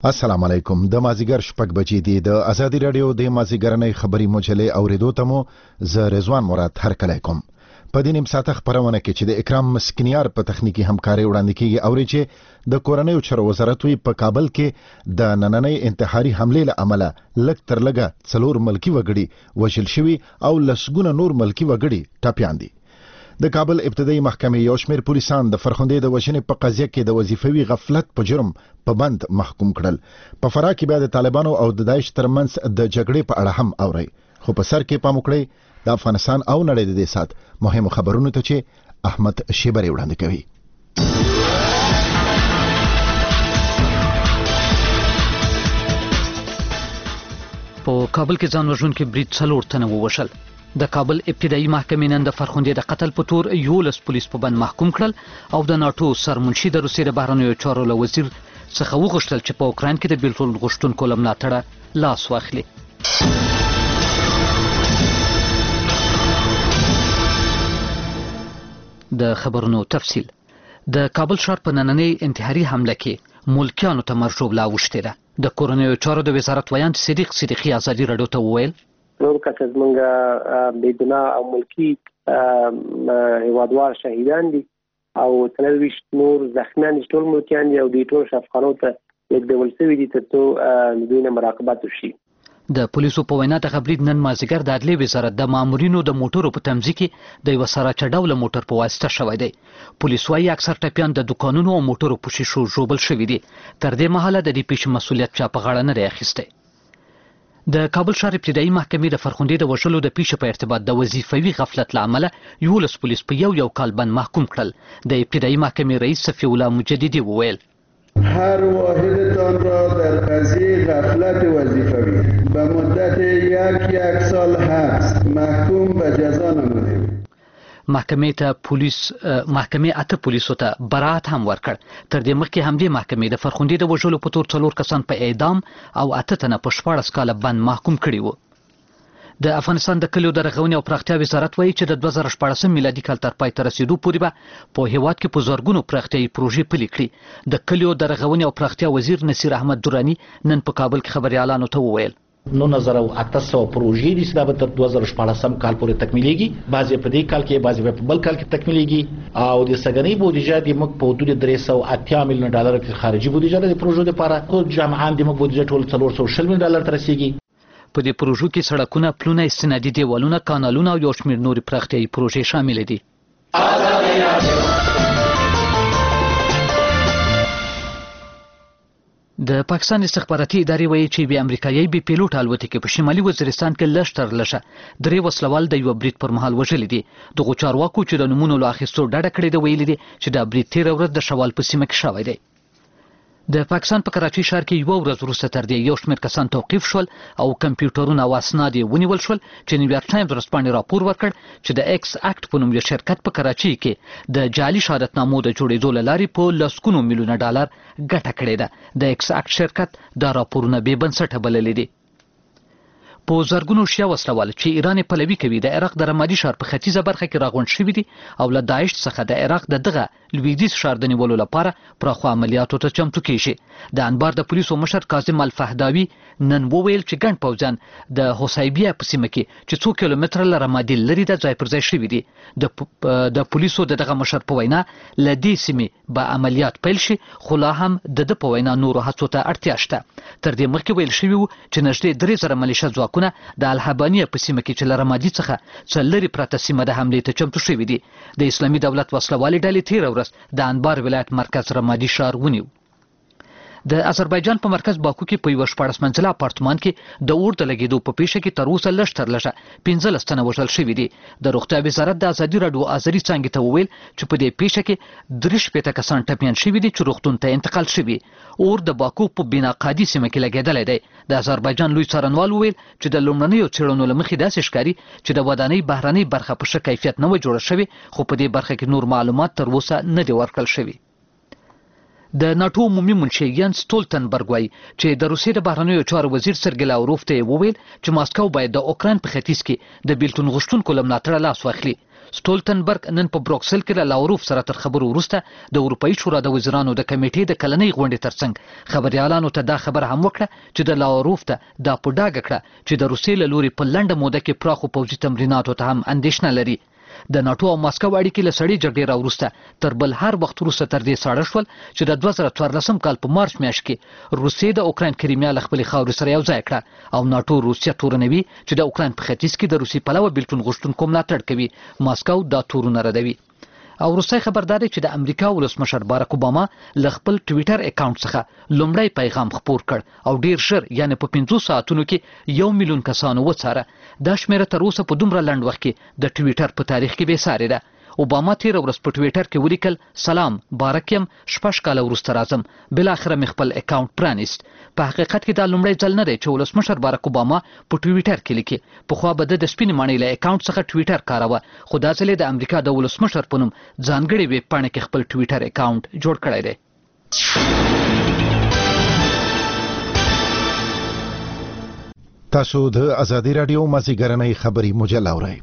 السلام علیکم. د مازیګر شپږ بجې دي. د ازادي رادیو د مازیګرنۍ خبري مجلې اوریدو ته مو ز رضوان مراد هرکلی کوم. په دې نیم ساعته خبرونه کې چې د اکرام مسکنیار په تخنیکی همکاري وړاندې کیږي او چې د کورنیو چارو وزارت وی په کابل کې د نننۍ انتحاري حمله له امله لک تر لګه 4 ملکی وګړي وژل شوي او لسګونه نور ملکی وګړي ټاپیان دي. د کابل ابتدایي محکمې یو شمېر پولیسان د فرخندې د وژنې په قضیه کې د وظیفوي غفلت په جرم په بند محکوم کړل. په فراه کې بیا د طالبانو او د داعش ترمنځ د جګړې په اړه هم اوري. خو په سر کې پام وکړئ د افغانستان او نړۍ د دې سات مهمو خبرونو ته چې احمد شیبری وړاندې کوي. په کابل کې ځان وژونکي برید 4 تنه ووژل. د کابل ابتدایي محکمې نن د فرخندې د قتل په تور 11 پولیس په بند محکوم کړل او د ناتو سرمنشي د روسیې د بهرنیو چارو له وزیر څخه وغوښتل چې په اوکراین کې د بیلتون غوښتونکو له ملاتړه لاس واخلي. د خبرونو تفصیل. د کابل ښار په نننۍ انتحاري حمله کې ملکیانو ته مرجوب لا وشته ده. د کورنیو چارو د وزارت ویان صدیق صدیقی ازادي رادیو ته وویل نور کسان منګه بيدنا او ملکی هوادوار شهیدان دي او تلويش نور زخمیان ټول ملکیان دي او د ټول شفقانو ته یک ډول سوي دي ته دوی نه مراقبت وشي. د پولیسو په وینا د خبرید نن مازیګر د عدلي وزارت د مامورینو د موټرو په تمځي کې د یو سره چډاول موټر په واسطه شوی دی. پولیس وايي اکثر ټپیان د دکانونو او موټرو په شیشو ژوبل شوي دي. تر دې مهاله د دې پیښې مسؤلیت چا په غاړه نه دی اخیستی. د کابل ښار ابتدایي محکمې د فرخندې د وژلو د پیښې په ارتباط د وظیفوي غفلت له امله 11 پولیس په یو کال بند محکوم کړل. د ابتدایي محکمې رئیس صفی الله مجددی وویل هر واحدتان را در قضیه غفلت وظیفوی به مدت یک سال حبس محکوم به جزا نمودیم. محکمې 8 پولیسو ته براءت هم ورکړ. تر دې مخکې همدې محکمې د فرخندې د وژلو په تور 4 کسان په اعدام او 8 تنه په 14 کاله بند محکوم کړي وو. د افغانستان د کلیو د رغونې او پراختیا وزارت وایي چې د 2014 میلادي کال تر پای ته رسیدو پورې به په هیواد کې په زرګونو پراختیايي پروژې پلي کړي. د کلیو د رغونې او پراختیا وزیر نصیر احمد درانی نن په کابل کې خبريالانو ته وویل 9800 پروژې دي چې دا به تر 2014 کال پورې تکمیلېږي. بعضې په دې کال کې بعضې په بل کال کې تکمیلېږي او د سګنۍ بودیجه د موږ په حدود 380 میلیون ډالر کې خارجي بودیجه د پروژو لپاره او جامعان د موږ بودیجه ټول 440 میلیون ډالر ته رسیږي. په دې پروژو کې سړکونه، پلونه، استنادي دیوالونه، کانالونه او یو شمېر نورې پراختیايي پروژې شامل دي. د پاکستان استخباراتي ادارې وایي چې بي امریکایي بي پیلوټ الوتکې په شمالي وزیرستان کې لږ تر لږه 3 وسلوال د یو برید پر مهال وژلي دي. دغو چارواکو چې د نومونو له اخیستو ډډه کړې ده ویلي دي چې دا برید 13 ورځ د شوال په سیمه کې شوی دی. د پاکستان په کراچۍ ښار کې یو ورځ وروسته تر دې یو شمېر کسان توقیف شول او کمپیوټرونه او اسناد یې ونیول شول چې نیویارک ټایمز ورځپاڼې راپور ورکړ چې د ایکس اکټ په نوم یو شرکت په کراچۍ کې د جعلي شهادتنامو د جوړېدو له لارې په لسګونو میلیونه ډالر ګټه کړې ده. د ایکس اکټ شرکت دا راپورونه بې بنسټه بللي دي. په زرګونو شیا وسلوال چې ایران پلوي کوي د عراق د رمادي ښار په ختیځه برخه کې راغونډ شوي دي او له داعش څخه د عراق د دغه لویدیځ ښار د نیولو لپاره پراخو عملیاتو ته چمتو کیږي. د انبار د پولیسو مشر کاظم الفهداوي نن وویل چې ګڼ پوځیان د حسیبیه په سیمه کې چې 2 کیلومتره له رمادي لري د ځای پر ځای شوي دي. د پولیسو دغه مشر په وینا له دې سیمې به عملیات پیل شي خو لا هم د په وینا نورو هڅو ته اړتیا شته. تر دې مخکې ویل شوي وو چې نږدې 3000 ملیشه ځواکونه د الحبانیه په سیمه کې چې له رمادي څخه څه لرې پرته سیمه د حملې ته چمتو شوي دي. د اسلامي دولت وسلوالې ډلې 13 ورځ د انبار ولایت مرکز رمادي ښار ونیو. د آذربایجان په مرکز باکو کې په یو 14 منزله اپارتمان کې د اور د لګېدو په پیښه کې تر اوسه لږ تر لږه 15 تنه وژل شوي دي. د روغتیا وزارت د ازادي راډیو آذري څانګې ته وویل چې په دې پیښه کې 63 کسان ټپیان شوي دي چې روغتون ته انتقال شوي. اور د باکو په بیناقادي سیمه کې لګېدلی دی. د آذربایجان لوی څارنوال وویل چې د لومړنیو څېړنو له مخې داسې ښکاري چې د ودانۍ بهرنۍ برخه په ښه کیفیت نه وه جوړه شوې خو په دې برخه کې نور معلومات تر اوسه نه دي ورکړل شوي. د ناتو عمومي منشي ینس ستولتنبرګ وایي چې د روسیې د بهرنیو چارو وزیر سرګی لاوروف ته وویل چې ماسکو باید د اوکراین په ختیځ کې د بیلتون غوښتونکو له ملاتړه لاس واخلي. ستولتنبرګ نن په بروکسل کې له لاوروف سره تر خبرو وروسته د اروپایي شورا د وزیرانو د کمیټې د کلنۍ غونډې ترڅنګ خبريالانو ته دا خبر هم وکړه چې د لاوروف ته دا په ډاګه کړه چې د روسیې له لوري په لنډه موده کې پراخو پوځي تمریناتو ته هم اندېښنه لري. د ناتو او ماسکو اړیکې له سړې جګړې راوروسته تر بل هر وخت وروسته تر دې ساړه شول چې د 2014 کال په مارچ میاشت کې روسیې د اوکراین کریمیا له خپلې خاورې سره یو ځای کړه او ناتو روسیه تورنوي چې د اوکراین په ختیځ کې د روسي پلوه بیلتون غوښتونکو ملاتړ کوي. ماسکو دا تورونه ردوي. او روسي خبرداري چې د امریکا ولسمشر باراک اوباما له خپل ټویټر اکاونټ څخه لومړی پیغام خپور کړ او ډیر ژر یعنی په 15 ساعتونو کې 1 میلیون کسانو وڅاره. دا شمیره تر اوسه په دومره لنډ وخت کې د ټویټر په تاریخ کې بې ساري ده. اوباما تیر ورځ په ټویټر کې ولیکل سلام باراک یم 6 کاله وروسته راځم بل اخر مې خپل اکاونټ پرانیست. په حقیقت کې دا لومړی ځل نه دی چې ولسمشر باراک اوباما په ټویټر کې لیکي. په خو به د سپین معنی له اکاونټ څخه ټویټر کاروه خو دا ځل د امریکا د ولسمشر په نوم ځانګړي ویب پاڼه کې خپل ټویټر اکاونټ جوړ کړی دی. تاسو د ازادي رادیو مازیګرنۍ خبري مجله اورئ.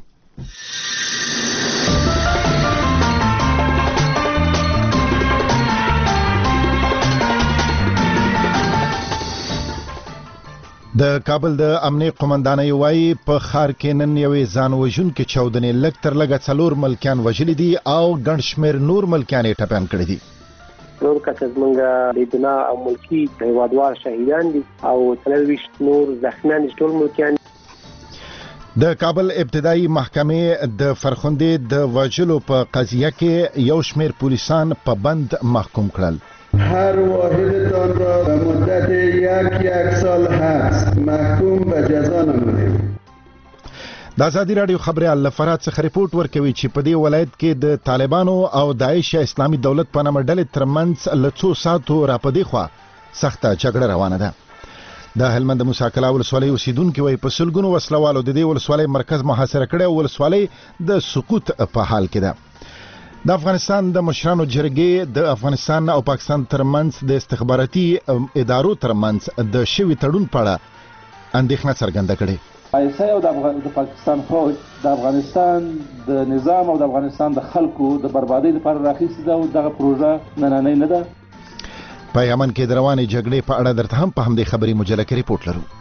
د کابل د امنیه قومندانۍ وایي په ښار کې نن یوې ځان وژونکې چاودنې لږ تر لږه 4 ملکیان وژلي دي او ګڼ شمېر نور ملکیان یې ټپیان کړي دي. نور کسان زمونږ بېګناه او ملکي هیوادوال شهیدان دي او 23 نور زخمیان دي ټول ملکیان. د کابل ابتدایي محکمې د فرخندې د وژلو په قضیه کې یو شمېر پولیسان په بند محکوم کړل. هر واحدتان را به مدت یک سال حبس محکوم به جزا نمودیم. د ازادي رادیو خبريال لفرات څخه ریپورت ورکوي چې په دې ولایت کې د طالبانو او داعش یا اسلامي دولت په نامه ډلې ترمنځ له څو ساعتو راپدې خوا سخته جګړه روانه ده. د هلمند موسی کلا ولسوالۍ اوسیدونکو وایي په سلګونو وسلوالو د دې ولسوالۍ مرکز محاصره کړی او ولسوالۍ د سقوط په حال کې ده. د افغانستان د مشرانو جرګې د افغانستان او پاکستان ترمنځ د استخباراتي ادارو ترمنځ د شوي تړون په اړه اندېښنه څرګنده کړې. ایسا او د پاکستان فوج د افغانستان د نظام او د افغانستان د خلکو د بربادۍ لپاره راخیستې ده او دغه پروژه نننۍ نه ده. په یمن کې د روانې جګړې په اړه درته هم په همدې خبري مجله کې ریپورت لرو.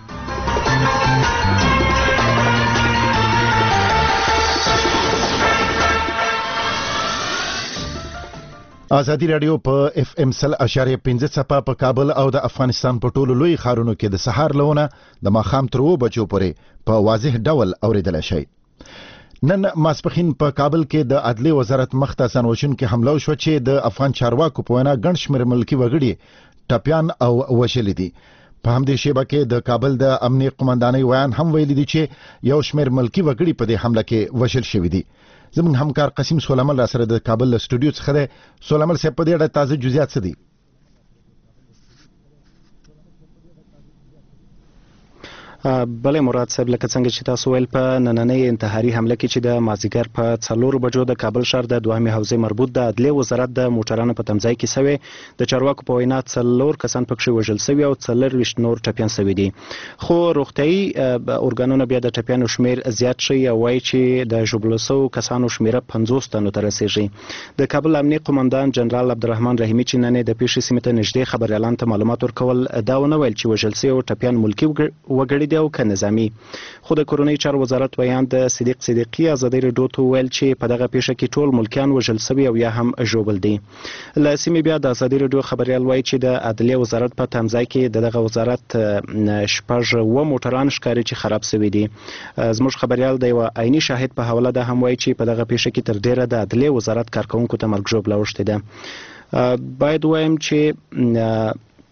ازادي رادیو په اف ام 100.5 څپه په کابل او د افغانستان په ټولو لوی ښارونو کې د سهار لونه د ماښام تر 2 بجو پورې په واضح ډول اوریدل شي. نن ماسپخین په کابل کې د عدلیې وزارت مخته ځان وژونکې حمله وشوه چې د افغان چارواکو په وینا ګڼ شمېر ملکي وګړي ټپیان او وژلي دي. په همدې شیبه کې د کابل د امنیه قومندانۍ ویان هم ویلي دي چې یو شمېر ملکي وګړي په دې حمله کې وژل شوي دي. زموږ همکار قسیم سولمل را سره د کابل له سټوډیو څخه دی. سولمل صاحب په دې اړه تازه جزئیات څه دي؟ بلې مراد صاحب لکه څنګه چې تاسو ویل په نننۍ انتحاري حمله کې چې د مازیګر په 4 بجو د کابل ښار د دوهمې حوزې مربوط د عدلیې وزارت د موټرانو په تمځای کې سوي د چارواکو په وینا 4 کسان پکښې وژل سوي او 24 نور ټپیان سوي دي. خو روغتیايي ارګانونه بیا د ټپیانو شمیر زیات شي او وایي چې د ژوبلو سوو کسانو شمیره 50 تنو ته رسیږي. د کابل امنیه قومندان جنرال عبدالرحمن رحیمي چې نن د پیښې سیمې ته نږدې خبريالانو ته معلومات ورکول دا ونه ویل چې وژل سوي ټپیان ملکي وګړي دي او که نظامي. خو د کورنۍ چارو وزارت ویان د صدیق صدیقي ازادي رادیو ته ویل چې په دغه پیښه کې ټول ملکیان وژل سوي او یا هم ژوبل دي. له سیمې بیا د ازادي رادیو خبريال وایي چې د عدلیې وزارت په تمځای کې دغه وزارت 6 موټران ښکاري چې خراب سوي دي. زموږ خبريال د یو عیني شاهد په حواله ده هم وایي چې په دغه پیښه کې تر ډیره د عدلیې وزارت کارکونکو ته مرګ ژوبله اوښتې ده. باید وایم چې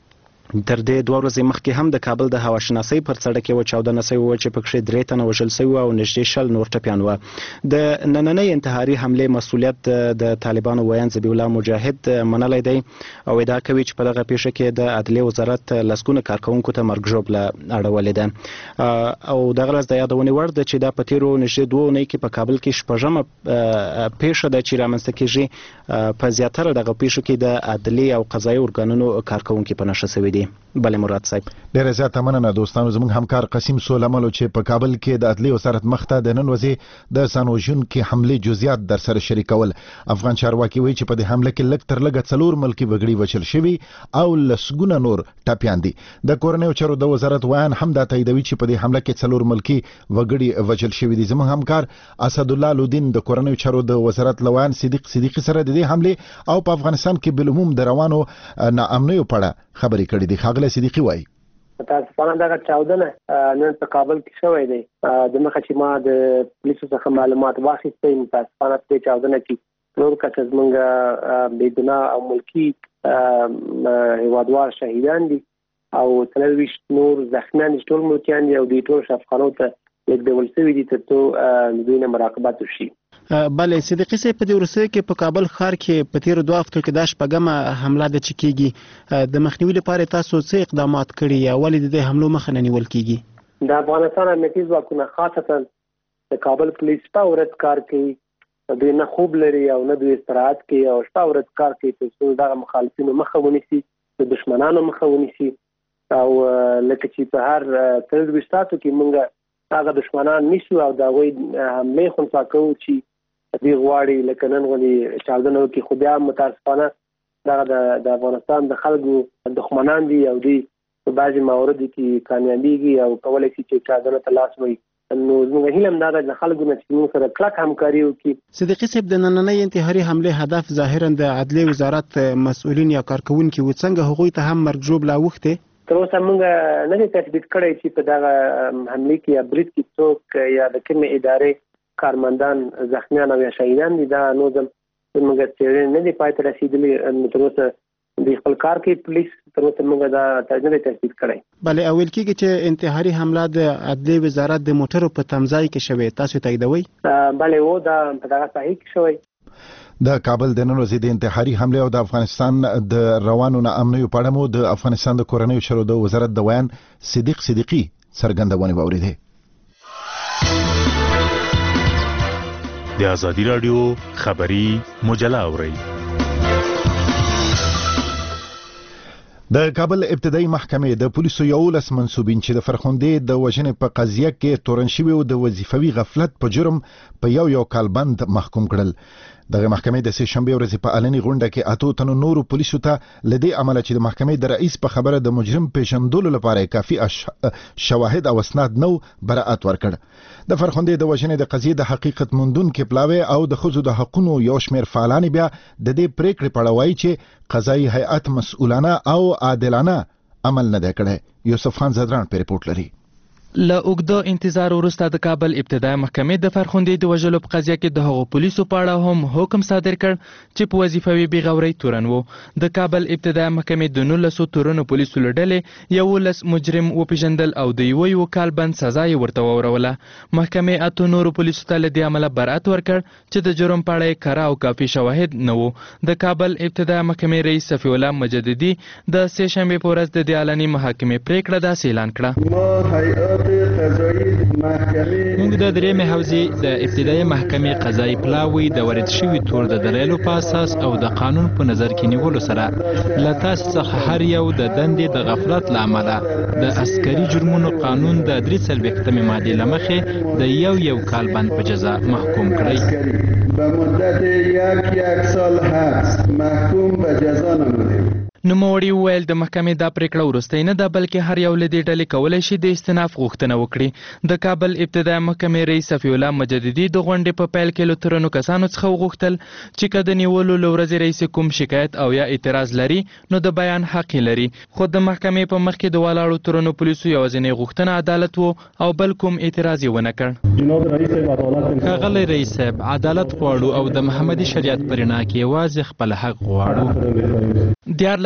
تر دې 2 ورځې مخکې هم د کابل د هواشناسۍ پر سړک یو چاودنه شوې وه چې پکې 3 تنه وژل شوي او نږدې 10 نور ټپیان وه. د نننۍ انتحاري حملې مسؤلیت د طالبانو ویان ذبیح الله مجاهد منلی دی او ادعا کوي چې په دغه پیښه کې د عدلیې وزارت لسګونه کارکوونکو ته مرګ ژوبله اړولې ده او دغه راز د یادونې وړ ده چې دا په تیرو نږدې 2 اونۍ کې په کابل کې شپږمه پیښه ده چې رامنځته کېږي. په زیاتره دغه پیښو کې د عدلیې او قضایي ارګانونو کارکوونکي په نښه شوي دي. بله مراد صاحب ډیره زیاته مننه دوستانو. زموږ همکار قسیم سولملو چې په کابل کې د عدلیې وزارت مخته د نن ورځې د سانوژن کې حملې جزئیات در سره شریکول. افغان چارواکي وایي چې په دې حمله کې لږ تر لږه 4 ملکي وګړي وژل شوي او لسګونه نور ټپیان دي. د کورنیو چارو د وزارت ویان هم دا تاییدوي چې په دې حمله کې 4 ملکي وګړي وژل شوي دي. زموږ همکار اسد الله لودین د کورنیو چارو د وزارت لوان صدیقي سره د دې حمله او په افغانستان کې بالعموم د روانو ناامنیو په اړه خبرې کړې دي. خاغله صدیقي وایي متاسفانه دغه چاودنه نن په کابل کې شوې ده. د مخه چې ما د پولیسو څخه معلومات واخیستې متاسفانه په چاودنه کې نور کسان زمونږ بېګناه او ملکی هیوادوال شهیدان دي او 23 نور زخمیان ټول ملکیان دي او د ټول شفقانو ته لیکدول شوي دي ترڅو دوی نه مراقبت وشي. بله صدیقي صاحب په دې وروستیو کې په کابل ښار کې په تیرو 2 هفتو کې دا شپږمه حمله ده چې کېږي. د مخنیوي لپاره تاسو څه اقدامات کړي یا ولې د دې حملو مخه نه نیول کېږي؟ د افغانستان امنیتي ځواکونه خاصتا د کابل پولیس په ورځ کار کوي. دوی نه خوب لري او نه دوی استراحت کوي او شپه ورځ کار کوي ترڅو دغه مخالفینو مخه ونیسي، د دشمنانو مخه ونیسي او لکه چې په هر 23 ساعتو کې موږ هغه دشمنان نیسو او د هغوی حملې خنثی کوو چې دوی غواړي لکه نن غوندې چاودنه وکړي. خو بیا متاسفانه دغه د افغانستان د خلکو دښمنان دي او دوی په بعضې مواردو کې کامیابیږي او کولی شي چې چاودنه ته لاس وایي. نو زموږ هیله هم دا ده د خلکو نه چې موږ سره کلک همکاري وکړي. صدیقي صاحب د نننۍ انتحاري حملې هدف ظاهرا د عدلیې وزارت مسؤلین یا کارکوونکي و، څنګه هغوی ته هم مرګ ژوبله اوښتې؟ تر اوسه موږ نه دی تثبیت کړی چې په دغه حملې کې یا برید کې څوک یا د کومې ادارې کارمندان زخمیان او یا شهیدان دي. دا نو زموږ څېړنې نه دي پای ته رسېدلې. تر اوسه د خپل کار کوي پولیس، تر اوسه موږ دا نه دی تثبیت کړی. بله ویل کېږي چې انتحاري حمله د عدلیې وزارت د موټرو په تمځای کې شوې، تاسو تاییدوئ؟ بله و دا په دغه ساحې کې شوی. د کابل د نن ورځې د انتحاري حمله او د افغانستان د روانو ناامنیو په اړه مو د افغانستان د کورنیو چارو د وزارت د ویان صدیقي څرګندونې واورېدې. د ازادي راډیو خبري مجله اورئ. د کابل ابتدایي محکمې د پولیسو 11 منصوبین چې د فرخندې د وژنې په قضیه کې تورن شوي او د وظیفوي غفلت په جرم په یو کال بند محکوم کړل. دغه محکمې د سه شنبه ورځې په اعلاني غونډه کې 8 تنو نورو پولیسو ته لدی عمله چې د محکمې د رئیس په خبره د مجرم پیژندلو لپاره کافي شواهد او اسناد نو براءت ورکړ. د فرخندې د وژنې د قضیې د حقیقت موندونکو پلاوی او د خزو د حقونو یو شمېر فعالان بیا د دې پریکړې په اړه وایي چې قضایي هیئت مسؤلانه او عادلانه عمل نه دی کړی. یوسف خان زدران په ریپورت لري. له اوږده انتظار وروسته د کابل ابتدایي محکمې د فرخندې د وژلو په قضیه کې د هغو پولیسو په اړه هم حکم صادر کړ چې په وظیفوي بېغورۍ تورن وو. د کابل ابتدایي محکمې د 19 تورنو پولیسو له ډلې 11 مجرم وپېژندل او د یو کال بند سزا یې ورته ووروله. محکمې 8 نورو پولیسو ته له دې عمله براءت ورکړ چې د جرم په اړه یې کره او کافي شواهد نه وو. د کابل ابتدایي محکمې رئیس صفي الله مجددي د سه شنبې په ورځ د دې اعلاني محاکمې پریکړه داسې اعلان کړه. موږ د درېمې حوزې د ابتدایي محکمې قضایي پلاوی د ورد شوي تور د دلایلو په اساس او د قانون په نظر کې نیولو سره له تاسو څخه هر یو د دندې د غفلت له امله د عسکري جرمونو قانون د 43 مادې له مخې د یو کال بند په جزا محکوم کړئ. به مدت 1 سال حبس محکوم به جزا نمودیم. نوموړي وویل د محکمې دا پریکړه وروستۍ نه ده بلکې هر یو له دې ډلې کولی شي د استئناف غوښتنه وکړي. د کابل ابتدایي محکمې رئیس صفي الله مجددي د غونډې په پیل کې له تورنو کسانو څخه وغوښتل چې که د نیولو له ورځې رئیس کوم شکایت او یا اعتراض لري نو د بیان حق یې لري. خو د محکمې په مخ کې د ولاړو تورنو پولیسو یوازینۍ غوښتنه عدالت و او بل کوم اعتراض یې ونه کړ. ښاغلی رئیس صاحب عدالت غواړو او د محمدي شریعت په رڼا کې یوازې خپل حق غواړو. 14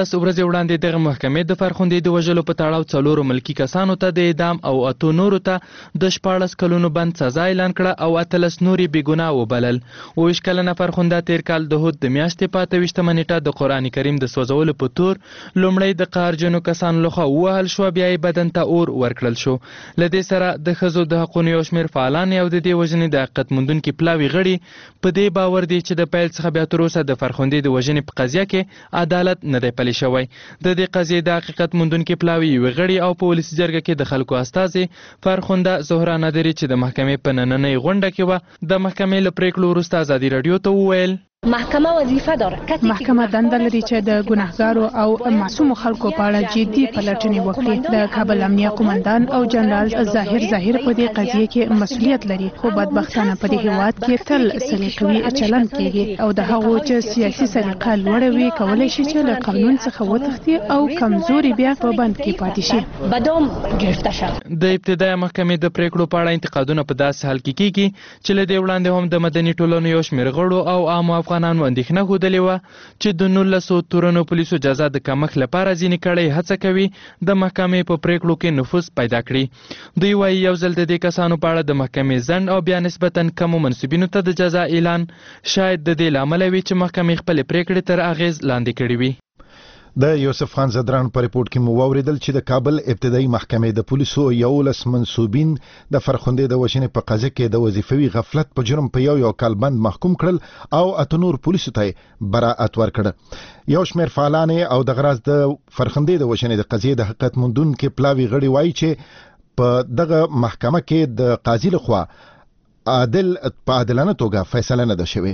ورځې وړاندې دغه محکمې د فرخندې د وژلو په تړاو 4 ملکی کسانو ته د اعدام او 8 نورو ته د 14 کلونو بند سزا اعلان کړه او 13 نوري بېګناه وبلل. 20 کلنه فرخنده تیر کال د هود د میاشتې په 28 نیټه د قرآن کریم د سوځولو په تور لومړی د قهرجنو کسانو لخوا ووهل شو، بیا یې بدن ته اور ورکړل شو. له دې سره د ښځو د حقونو یو شمېر فعالان او د دې وژنې د حقیقت موندونکي پلاوي غړي په دې باور دي چې د پیل څخه بیا تر اوسه د فرخندې د وژنې په قضیه کې عدالت نه دی پلی شوی. د دې قضیې د حقیقت موندونکي پلاوي یوې غړي او په ولسي جرګه کې د خلکو استازي فرخنده زهرا نادري چې د محکمې په نننۍ غونډه کې وه د محکمې له پریکړو وروسته ازادي راډیو ته وویل محکمه وظیفه داره. محکمه دنده لري چې د ګناهګارو او معصوم خلکو په اړه جدي پلټنې وکړي. د کابل امنیه قومندان او جنرال ظاهر په دې قضیه کې مسؤلیت لري، خو بدبختانه په دې هیواد کې تل سلیقوي چلند کیږي او د هغو چې سیاسي سلیقه لوړه وي کولای شي چې له قانون څخه وتښتي او کمزوري بیا په بند کې پاتې شي. بدوم گرفته شد. د ابتدایي محکمې د پریکړو په اړه انتقادونه په داسې حال کې کیږي چې له دې وړاندې هم د مدني ټولنو یو شمېر غړو او عامو افغانانو اندېښنه ښودلې وه چې د 19 تورنو پولیسو جزا د کمښت لپاره ځینې کړۍ هڅه کوي د محکمې په پریکړو کې نفوذ پیدا کړي. دوی وایي یو ځل د دې کسانو په اړه د محکمې ځنډ او بیا نسبتا کمو منصوبینو ته د جزا اعلان شاید د دې له امله وي چې محکمې خپلې پریکړې تر اغېز لاندې کړې وي. د یوسف خان زدران په ریپورت کې مو واوریدل چې د کابل ابتدایي محکمې د پولیسو 11 منصوبین د فرخندې د وژنې په قضیه کې د وظیفوي غفلت په جرم په یو کال بند محکوم کړل او 8 نور پولیسو ته براءت ورکړه. یو شمېر فعالان او د غراز د فرخندې د وژنې د قضیې د حقیقت موندونکي پلاوي غړي وایي چې په دغه محکمه کې د قاضي لخوا عادلانه توګه فیصله نه ده شوې.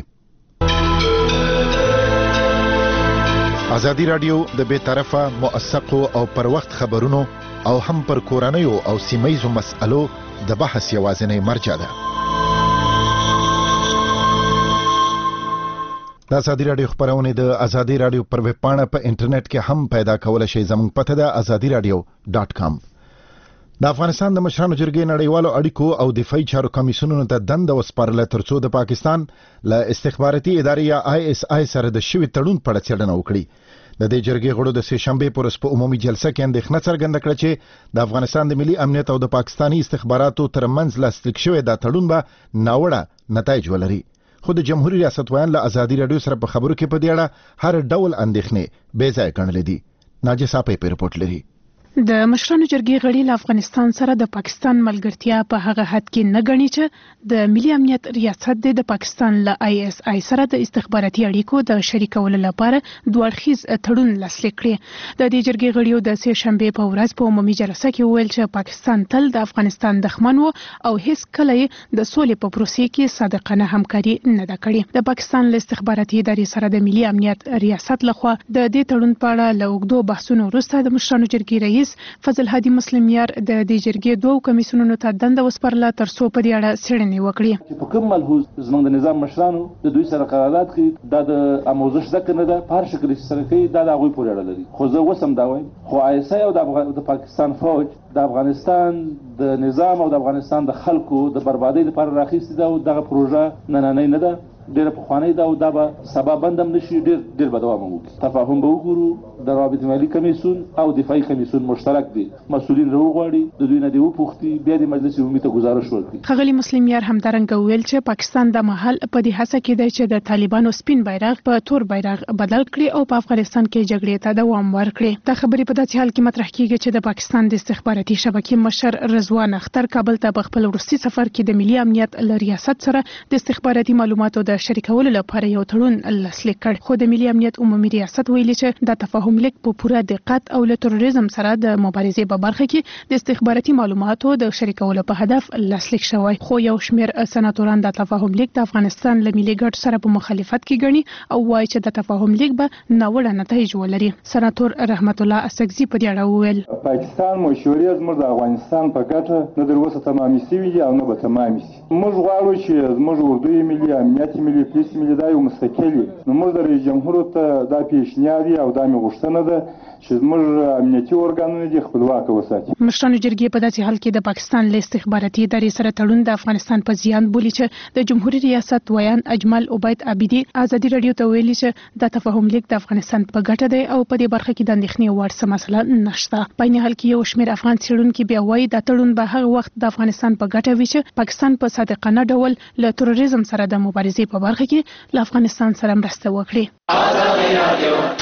ازادي راډیو د بے طرفه موثقو او پر وخت خبرونو او هم پر کورنیو او سیمایزو مسألو د بحث یوازینی مرجع ده. د ازادي راډیو خبرونه د ازادي راډیو پر ویب پاڼه په انټرنیټ کې هم پیدا کولای شئ. زموږ پته ده azadiradio.com. د افغانستان د مشرانو جرګې نړیوالو اړیکو او دفاعي چارو کمیسیونونو ته دنده وسپارله ترڅو د پاکستان له استخباراتي ادارې یا ISI سره د شوي تړون په اړه څېړنه وکړي. د دې جرګې غړو د سه شنبې پر ورځ په عمومي جلسه کې اندېښنه څرګنده کړه چې د افغانستان د ملي امنیت او د پاکستاني استخباراتو ترمنځ لاسلیک شوی دا تړون به ناوړه نتایج ولري. خو د جمهوریت ریاست ویان له ازادي راډیو سره په خبرو کې په دې اړه هر ډول اندېښنې بې ځایه ګڼلې دي. ناجي صاحب په ریپورت لري. د مشرانو جرګې غړي له افغانستان سره د پاکستان ملګرتیا په هغه حد کې نه ګڼي چې د ملي امنیت ریاست د پاکستان له ISI سره د استخباراتي اړیکو د شریکولو لپاره دوه اړخیز تړون لاسلیک کړي. د دې جرګې غړیو د سه شنبې په ورځ په عمومي جلسه کې وویل چې پاکستان تل د افغانستان دښمن و او هیڅ کله د سولې په پروسې کې صادقانه همکاري نه ده کړې. د پاکستان له استخباراتي ادارې سره د ملي امنیت ریاست لخوا د دې تړون په اړه له اوږدو بحثونو وروسته د مشرانو جرګې رئیس فضل هادي مسلم یار د دې جرګې دوه کمیسیونونو ته دنده وسپارله ترڅو په دې اړه څېړنې وکړي. په کوم ملحوظ زموږ د نظام مشرانو د دوی سره قرارداد کوي دا د آموزش ځکه نه ده په هر شکل چې سره کوي دا د هغوی پورې اړه لري. خو زه اوس هم دا وایم خو ISI او د پاکستان فوج د افغانستان د نظام او د افغانستان د خلکو د بربادۍ لپاره راخیستې ده او دغه پروژه نننۍ نه ده، ډېره پخوانۍ ده او دا به سبا بند هم نشي، ډېر به دوام وکړي. تفاهم به وګورو. د روابط مالي کمیسیون او دفاعي کمیسیون مشترک دي، مسؤلین راوغواړي، د دوی نه دې وپوښتي، بیا د مجلس عمومي ته ګزارش ورکړي. ښاغلي مسلم یار همدارنګه وویل چې پاکستان د مهال په دې هڅه کې دی چې د طالبانو سپین بیرغ په تور بیرغ بدل کړي او په افغانستان کې جګړې ته دوام ورکړي. دا خبرې په داسې حال کې مطرح کیږي چې د پاکستان د استخباراتي شبکې مشر رضوان اختر کابل ته په خپل وروستي سفر کې د ملي امنیت له ریاست سره د استخباراتي معلوماتو د شریکولو لپاره یو تړون لاسلیک کړ. خو د ملي امنیت عمومي ریاست ویلي چې دا تفاهم لیک په پوره دقت او له تروریزم سره د مبارزې په برخه کې د استخباراتي معلوماتو د شریکولو په هدف لاسلیک شوی. خو یو شمېر سناتوران د تفاهم لیک د افغانستان له ملي ګټو سره په مخالفت کې ګڼي او وایي چې د تفاهم لیک به ناوړه نتایج ولري. سناتور رحمت الله اسکزي په دې اړه وویل پاکستان مشورې زموږ د افغانستان په ګټه نه در اوسه تمامې شوي دي او نه به تمامې شي. موږ غواړو چې زموږ اردوی ملي امنیت ملي پولیس ملي دا یو مستقل نو موږ د رئیس جمهور ته دا پیشنهاد او دا مې غوښتنه ده چې زموږ امنیتي ارګانونه دي خپلواک وساتي. مشرانو جرګې په داسې حال کې د پاکستان له استخباراتي ادارې سره تړون د افغانستان په زیان بولي چې د جمهوریت ریاست ویان اجمل عبید عابدي ازادي رادیو ته ویلي چې د تفاهم لیک د افغانستان په ګټه دی او په دې برخه کې د اندېښنې وړ څه مسله نشته. په عین حال کې یو شمېر افغان څېړونکي بیا وایي دا تړون به هغه وخت د افغانستان په ګټه وي چې پاکستان په صادقانه ډول له تروریزم سره د مبارزې په برخه کې له افغانستان سره مرسته وکړي.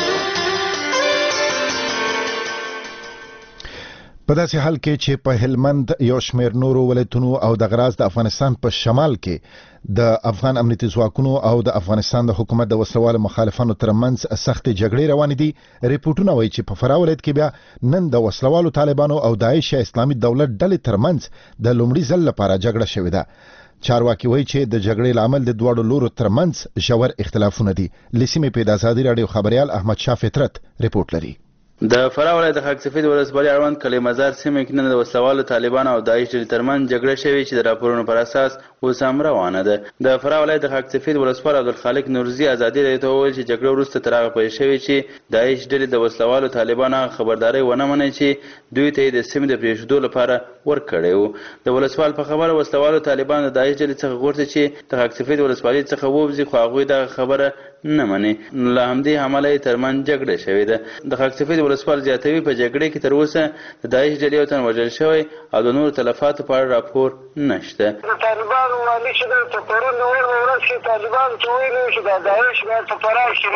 په داسې حال کې چې په هلمند یو شمېر نورو ولایتونو او د غراز د افغانستان په شمال کې د افغان امنیتي ځواکونو او د افغانستان د حکومت د وسلوالو مخالفانو ترمنځ سخت جګړې روانې دي. ریپورتونه وایي چې په فراه ولایت کې بیا نن د وسلوالو طالبانو او داعش اسلامي دولت ډلې ترمنځ د لومړي ځل لپاره جګړه شوې ده. چارواکي وایي چې د جګړې لامل د دوه لورو ترمنځ ژور اختلافونه دي. لسیمې په آزادي رادیو خبريال احمد شاه فطرت ریپورت لري. د فراه ولایت د خاک سفید ولسوالۍ اړوند کلی مزار سیمه کې نن د وسلوالو طالبان او داعش ډلې ترمنځ جګړه شوې چې د راپورونو پر اساس اوس هم روانه ده. د فراه ولایت د خاک سفید ولسوال عبدالخالق نورزي ازادي رادیو ته وویل چې جګړه وروسته تر هغه پیل شوې چې داعش ډلې د وسلوالو طالبانو خبرداري ونه مني چې دوی ته د سیمې د پرېښودو لپاره ورکړی وو. د ولسوال په خبره وسلوالو طالبان د داعش ډلې څخه غوښتل چې د خاک سفید ولسوالۍ څخه ووځي خو هغوی دغه خبره نه مني. له همدې امله یې ترمنځ جګړه شوې ده. د خاک سفید ولسوال زیاتوي په جګړې کې تر اوسه د داعش ډلې یو تن وژل شوی او د نورو تلفاتو په اړه راپور نشته. د طالبانو والي چې د پرون د ورځ کې طالبان ته ویلي چې د داعش باید په فراه کې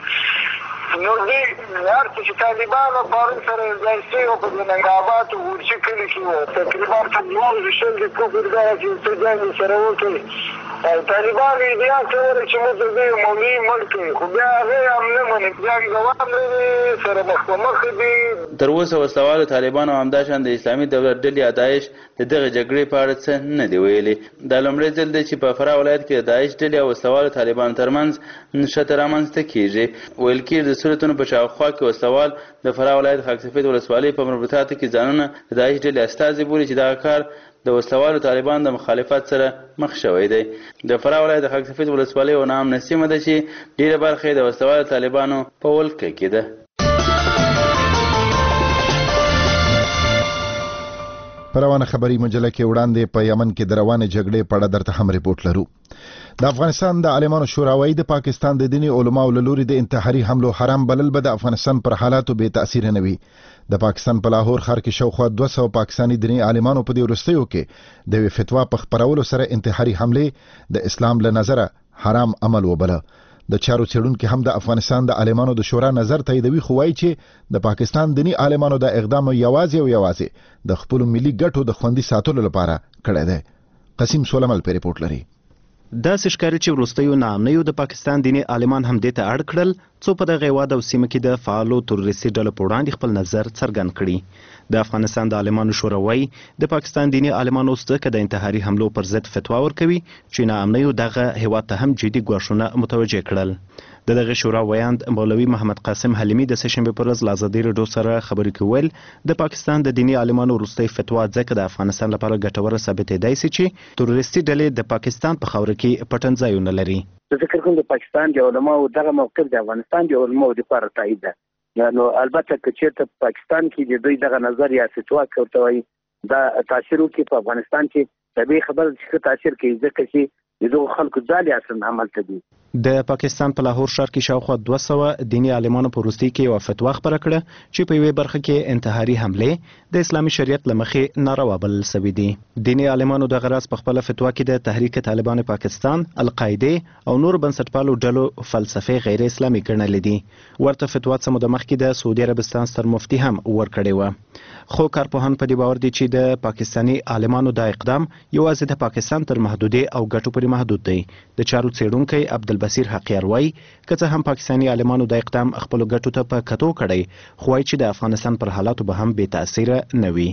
وي نو دوی هر څه چې طالبانو پرون سره ځای شوي او په ننګرهار او ورچي کلي کې وو تقریبا په 9 د کوپرګا کې څه سره وکړي طالبان بیا کوي چې موږ د مولوی ملک خو بیا هغه هم نه مني بیا جواب لري سره مخ دي. تر اوسه وسلوالو طالبانو همداشان د اسلامي دولت ډلې داعش د دغه جګړې په اړه څه نه دی ویلي. دا لومړی ځل دی چې په فراه ولایت کې د داعش ډلې او وسلوالو طالبانو ترمنځ نښته رامنځته کیږي. ویل کېږي د صورتونو په شاوخوا کې وسلوال د فراه ولایت خاک سفید ولسوالۍ په مربوطاتو کې ځانونه د داعش ډلې استازي بولي چې دغه کار د وسلوالو طالبان د مخالفت سره مخ شوی دی. د فراه ولایت د خاک سفید ولسوالۍ یو نام نسیمه ده چې ډیره برخه د وسلوالو طالبانو په ولکه کې ده. په روانه خبري مجله کې وړاندې په یمن کې د روانې جګړې په اړه درته هم ریپورت لرو. د افغانستان د عالمانو شورا وايي د پاکستان د دیني علماو له لوري د انتحاري حملو حرام بلل به د افغانستان پر حالاتو به تاثیر نه وي. د پاکستان په لاهور ښار کې شاوخوا 200 پاکستاني دیني عالمانو په دې وروستیو کې د فتوا په خپرولو سره انتحاري حمله د اسلام له نظره حرام عمل وبله. د چارو څېړونکو هم د افغانستان د عالمانو د شورا نظر تاییدوي خو وايي چې د پاکستان دیني عالمانو د اقدام یوازې د خپل ملي ګټو د خوندي ساتلو لپاره کړی دی. قسیم سولمل په ریپورت لري. دا ښکاري چې وروستیو ناامنیو د پاکستان دیني عالمان هم دې ته اړ کړل څو په دغه هیواد او سیمه کې د فعالو تروریستي ډلو په وړاندې خپل نظر څرګند کړي. د افغانستان د عالمانو شورا وايي د پاکستان دیني عالمانو څخه د انتحاري حملو پر ضد فتوا ورکوي چې ناامنیو دغه هیواد ته هم جدي ګواښونه متوجه کړل. دغه شورا ویاند مولوي محمد قاسم حلیمي د سشنبه پر ورځ ازادي رادیو سره خبرې کول د پاکستان د دیني عالمانو وروستۍ فتوا ځکه د افغانستان لپاره ګټوره ثابتېدای شي چې تروریستي ډلې د پاکستان په خاوره کې پټنځایونه لري. زه فکر کوم د پاکستان د علماو دغه موقف د افغانستان د علماو لپاره تایید ده. نو البته که چېرته په پاکستان کې د دوی دغه نظر یا فتوا کوي وایي دا تاثیر وکړي په افغانستان کې طبیعي خبره چې تاثیر کوي ځکه چې دغه خلکو ځالې اصلا عمل ته دي. د پاکستان په لاهور ښار کې شاوخوا 200 دیني عالمانو په وروستي کې یو فتوا خپره کړه چې په یوې برخه کې انتحاري حمله د اسلامي شریعت له مخې ناروا بلل شوې دي. دیني عالمانو د غرض په خپل فتوا کې د تحریک طالبان پاکستان، القاعده او نور بنسټپالو ډلو فلسفه غیر اسلامي ګڼلې دي. ورته فتوا څه موده مخکې د سعودي عربستان ستر مفتي هم ورکړې وه. خو کارپوهان په دې باور دي چې د پاکستاني عالمانو د اقدام یوازې د پاکستان تر محدودې او ګټو پورې محدود دی. د چارو څېړونکی عبدالبصیر حقیار وایي که څه هم پاکستاني عالمانو د اقدام خپلو ګټو ته په کتو کړی خو وایي چې د افغانستان پر حالاتو به هم بې تاثیره نه وي.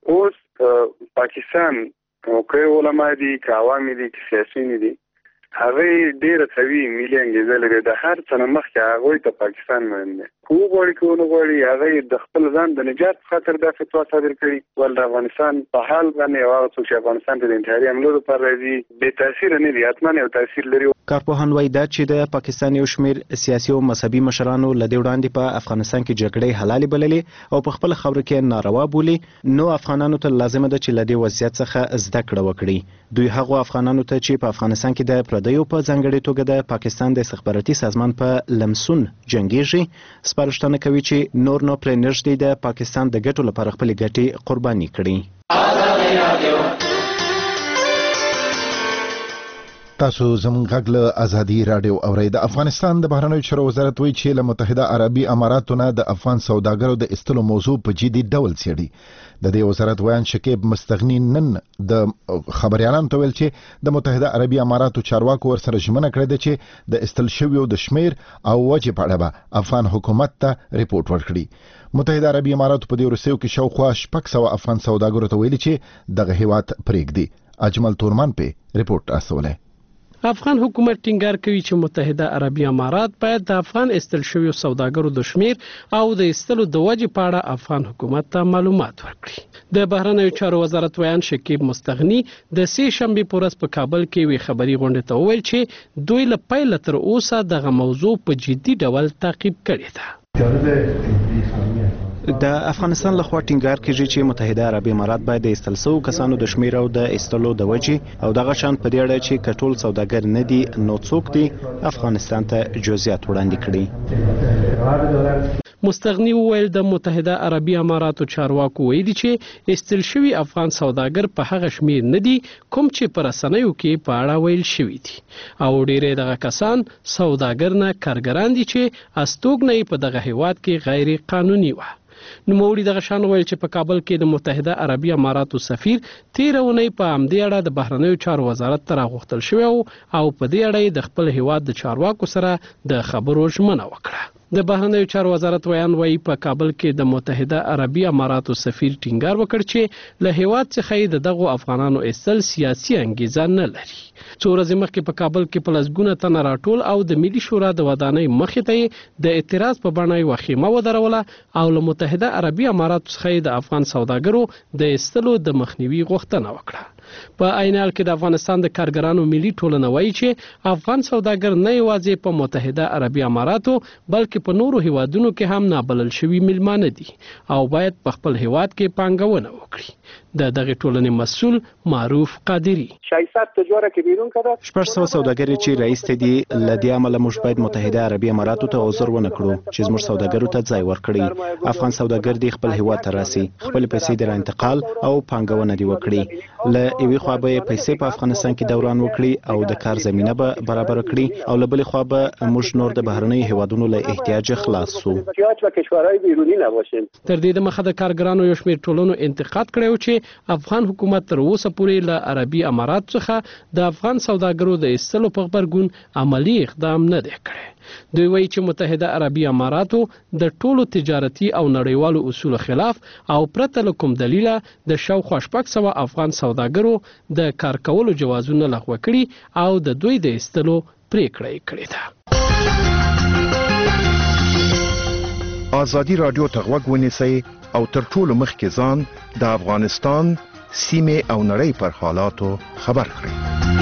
اوس پاکستان که علما دي که عوام دي که سیاسیون دي هغه ډیره قوي ملي انګیزه لري. د هر څه نه مخکې هغوی ته پاکستان مهم دی. که وغواړي که ونه غواړي هغه د خپل ځان د نجات په خاطر دا فتوا صادر کړي ول د افغانستان په حال باندې او هغه څوک چې افغانستان ته د انتحاري حملو لپاره راځي بې تاثیره نه دي، حتما یو تاثیر لري. کارپوهان وایي دا چې د پاکستان یو شمېر سیاسي او مذهبي مشرانو له دې وړاندې په افغانستان کې جګړې حلالې بللې او په خپله خاوره کې ناروا بولي، نو افغانانو ته لازمه ده چې له دې وضعیت څخه زده کړه وکړي. دوی هغو افغانانو ته چې په افغانستان کې د پردیو په ځانګړې توګه د پاکستان د استخباراتي سازمان په لمسون جنګیږي سپارښتنه کوي چې نور نو پرې نږدې د پاکستان د ګټو لپاره خپلې ګټې قرباني کړي. تاسو زموږ غږ له ازادي رادیو اورئ. د افغانستان د بهرنیو چارو وزارت وایي چې له متحده عربي اماراتو نه د افغان سوداګرو د ایستلو موضوع په جدي ډول څېړي. د دې وزارت ویان شکیب مستغنی نن د خبريالانو ته ویل چې د متحده عربي اماراتو چارواکو ورسره ژمنه کړې ده چې د ایستل شویو د شمیر او وجې په اړه به افغان حکومت ته ریپورت ورکړي. متحده عربي اماراتو په دې وروستیو کې شاوخوا 600 افغان سوداګرو ته ویلي چې دغه هیواد پرېږدي. اجمل تورمان په ریپورت استوله. افغان حکومت ټینګار کوي چې متحده عربي امارات باید د افغان استل شویو سوداګرو د شمیر او د استلو د وجې په اړه افغان حکومت ته معلومات ورکړي. د بهرنیو چارو وزارت ویان شکیب مستغنی د سې شنبې په ورځ په کابل کې وی خبري غونډه ته وویل چې دوی له پیل تر اوسه دغه موضوع په جدي ډول تعقیب کړی ده. د افغانستان لخوا ټینګار کیږي چې متحده عربي امارات باید د ایستل شویو کسانو د شمیر او د ایستلو د وجې او دغه شان په دې اړه چې کټول سوداګر نه دي نو څوک دي افغانستان ته جزئیات وړاندې کړي. مستغنی وویل د متحده عربي اماراتو چارواکو ویلي چې ایستل شوی افغان سوداګر په هغه شمیر نه دي کوم چې پر رسنیو کې په اړه ویل شوی دي او ډیره دغه کسان سوداګر نه کارګران دي چې استوګنې په دغه هیواد کې غیر قانوني و. نوموړي دغه شان ویل چې په کابل کې د متحده عربي اماراتو سفیر 13 اونۍ په همدې اړه د بهرنیو چارو وزارت ته راغوښتل شوی او په دې اړه د خپل هیواد د چارواکو سره د خبرو ژمنه وکړه. د بهرنیو چارو وزارت ویان وایي په کابل کې د متحده عربي اماراتو سفیر ټینګار وکړ چې له هیواد څخه د دغو افغانانو ایستل سیاسي انګیزه نه لري. څو ورځې مخکې په کابل کې په لسګونه تنه راټول او د ملي شورا د ودانۍ مخې ته د اعتراض په بڼه یوه خیمه ودروله او له متحده عربي اماراتو څخه د افغان سوداګرو د ایستلو د مخنیوي غوښتنه وکړه. په عین حال کې د افغانستان د کارګرانو ملي ټولنه وایي چې افغان سوداګر نه یوازې په متحده عربي اماراتو بلکې په نورو هیوادونو کې هم نابلل شوي میلمانه دي او باید په خپل هیواد کې پانګونه وکړي. د دغه ټولنې مسؤل معروف قادری 600 سوداګر چې رئیس ته دي لدی عمل موږ باید متحده عربي اماراتو ته عذر ونه کړو چې زموږ سوداګرو ته ځای ورکړي. افغان سوداګر دي خپل هیواد ته راسي، خپل پیسې د انتقال او پانګونه دي وکړي. له یوې خوا به پیسې په افغانستان کې دوران وکړي او د کار زمينه به برابر کړي او له بلې خوا به موږ نور د بهرنیو هیوادونو له احتیاج خلاص شو. تر دې دمخه د کارګرانو یو شمېر ټولنو انتقاد کړی چې افغان حکومت تر اوسه پورې له عربي امارات څخه د افغان سوداګرو د ایستلو په خبرګون عملی اقدام نه دی کړی. دوی وایي چې متحده عربي اماراتو د ټولو تجارتي او نړیوالو اصولو خلاف او پرته له کوم دلیله د شاوخوا 600 افغان سوداګرو د کار کولو جوازونه لغوه کړي او د دوی د ایستلو پریکړه یې کړې ده. ازادي رادیو ته غوږ ونیسئ او تر ټولو مخکې ځان د افغانستان سیمې او نړۍ پر حالاتو خبر کړئ.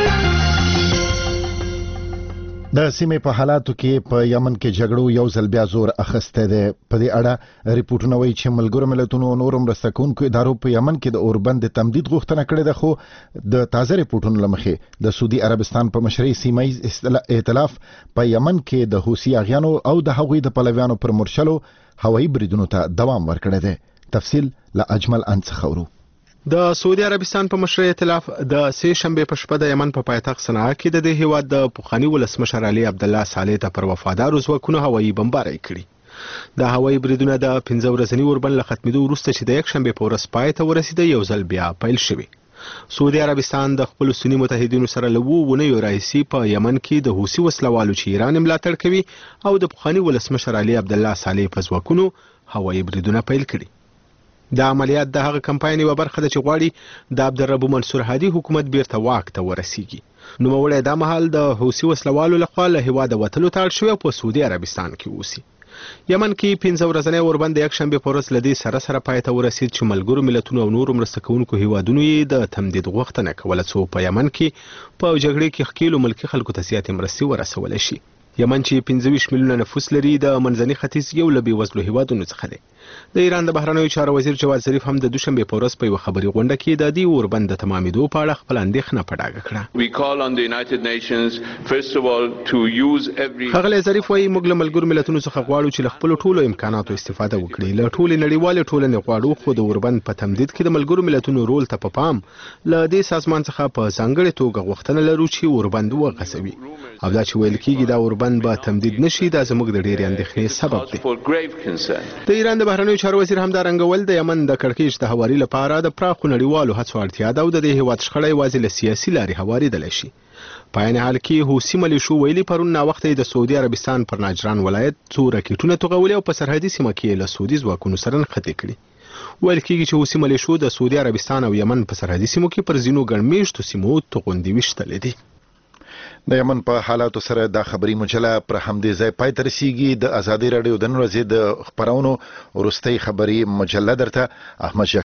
د سیمې په حالاتو کې په یمن کې جګړو یو ځل بیا زور اخیسته ده. په دې اړه ریپورتونه وایي چې ملګرو ملتونو نور مرسته کوونکو ادارو په یمن کې د اوربند تمدید غوښتنه کړې ده، خو د تازه ریپورتونو لمخې د سعودي عربستان په مشرۍ سیمایي ائتلاف په یمن کې د حوثي اغیانو او د هغوی د پلویانو پر مرشلو هوایي بریدونو ته دوام ورکړی دی. تفصیل له اجمل انڅخورو. د سعودي عربستان په مشرۍ ائتلاف د سې شنبې په شپه د یمن په پایتخت صنعا کې د دې هیواد د پخواني ولسمشر علي عبدالله صالح ته پر وفادارو ځواکونو هوایي بمبارۍ کړي. د هوایي بریدونه د 15 ورځني اوربند له ختمېدو وروسته چې د یک شنبې په ورځ پای ته ورسېده یو ځل بیا پیل شوي. سعودي عربستان د خپل سنی متحدینو سره له وونیو راهیسې په یمن کې د حوثي وسلوالو چې ایران ملاتړ کوي او د پخواني ولسمشر علي عبدالله صالح په ځواکونو هوایي بریدونه پیل کړي. د عملیات د هغه کمپاین یوه برخه ده چې غواړي د عبدالرب منصور هادي حکومت بیرته واک ته ورسیږي. نوموړی دا مهال د حوثي وسلوالو لخوا له هیواده وتلو ته اړ شوی او په سعودي عربستان کې اوسي. یمن کې 15 ورځې اوربند یک شنبه په ورځ لدی سره پای ته ورسید چې ملګرو ملتونو او نورو مرسته کوونکو هیوادونو یې د تمدید غوښتنه کوله څو په یمن کې په جګړې کې خکیلو ملکی خلکو ته زیاتې مرستې ورسول شي. یمن چې 25 میلیونه نفوس لري د منځني ختیځ یو له بېوزلو هیوادونو څخه دی. د ایران د بهرنیو چارو وزیر جواد ظریف هم د دوشنبه په ورځ په یو خبري غونډه کې د دې اوربند د تمامېدو په اړه خپل اندېښنه په ډاګه کړه. ښاغلی ظریف وایي موږ له ملګرو ملتونو څخه غواړو چې له خپلو ټولو امکاناتو استفاده وکړي. له ټولې نړیوالې ټولنې غواړو خو د اوربند په تمدید کې د ملګرو ملتونو رول ته په پام له دې سازمان څخه په ځانګړې توګه غوښتنه لرو چې اوربند وغځوي او دا چې ویل کېږي دا اوربند به تمدید نشي دا زموږ د ډېرې اندېښنې سبب دی. د ایران د بهرنیو چارو وزیر همدارنګه ول د یمن د کړکېچ د هواري لپاره د پراخو نړیوالو هڅو اړتیا ده او د دې هیواد شخړه یوازې له سیاسي لارې هواریدلی شي. په عین حال کې حوثي ملیشو ویلي پرون ناوخته د سعودي عربستان پر ناجران ولایت څو راکېټونه توغولي او په سرحدي سیمه کې له سعودي ځواکونو سره نښتې کړي. ویل کېږي چې حوثي ملیشو د سعودي عربستان او یمن په سرحدي سیمو کې پر ځینو ګڼ میشتو سیمو توغندي ویشتلې دي. د یمن په حالاتو سره دا خبري مجله پر همدې ځای پای ته رسیږي. د ازادي راډیو د نن ورځې د خبرونو وروستۍ خبري مجله درته احمد